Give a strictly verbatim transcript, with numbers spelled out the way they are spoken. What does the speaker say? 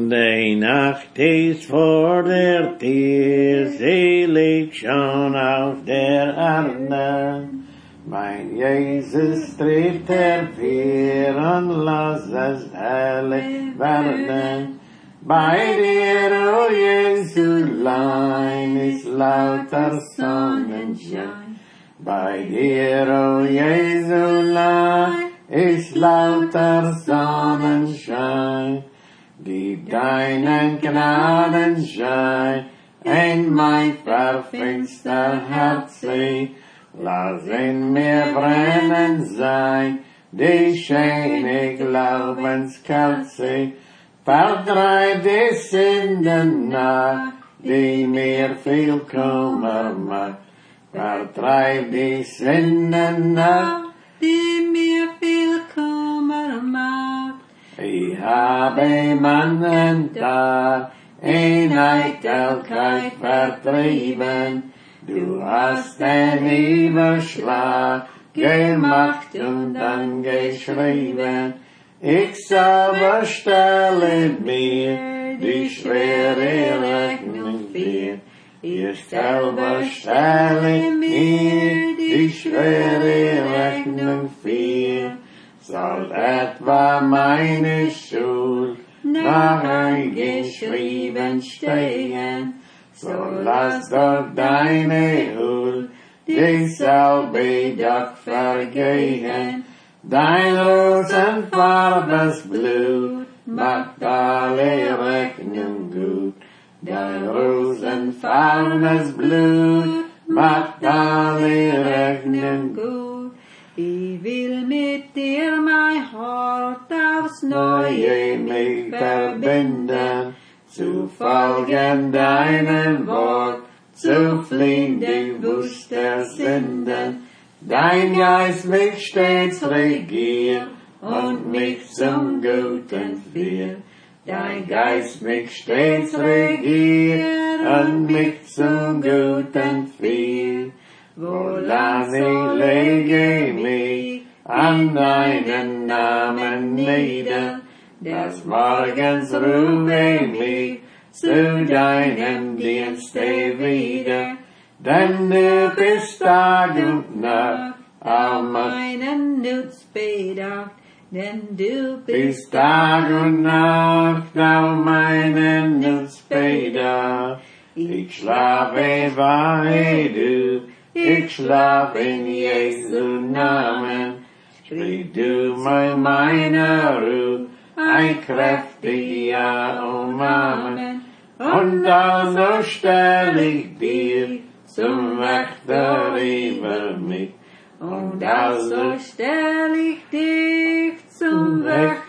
Und die Nacht ist vor der Tür, sie liegt schon auf der Erde. Mein Jesus tritt hervor und lass es herrlich werden. Bei dir, o Jesulein, ist lauter Sonnenschein. Bei dir, o Jesulein, ist lauter Sonnenschein. Gib deinen Gnadenschein in mein verfinster Herz. Lass in mir brennen sein, die schöne Glaubenskerze. Vertreib die Sünden nach, die mir viel Kummer macht. Vertreib die Sünden nach, die mir viel Kummer macht. Ich habe Mannen da, in Eitelkeit vertrieben. Du hast den Überschlag gemacht und dann geschrieben. Ich selber stelle mir die schwere Rechnung vor. Ich selber stelle mir die schwere Rechnung vor. Soll etwa meine Schuld nachher geschrieben stehen, so lass doch deine Huld dieselbe doch vergehen. Dein rosenfarbes Blut macht alle Rechnung gut. Dein rosenfarbes Blut macht alle Rechnung gut. Ich will mit dir mein Hort aufs Neue mich verbinden, zu folgen deinem Wort, zu fliehen den Wust der Sünden. Dein Geist mich stets regiert und mich zum Guten führt. Dein Geist mich stets regiert und mich zum Guten führt. Wohlan ich lege mich an deinen Namen nieder, des Morgens rufe mich zu deinem Dienste wieder. Denn du bist Tag und Nacht auf meinen Nutz bedacht, denn du bist Tag und Nacht auf meinen Nutz bedacht. Ich schlafe bei du, ich schlaf in Jesu Namen. Sprich du mein meiner Ruhe, ein kräftig Ja und Amen. Und also stell ich dir zum Wächter über mich. Und also stell ich dich zum Wächter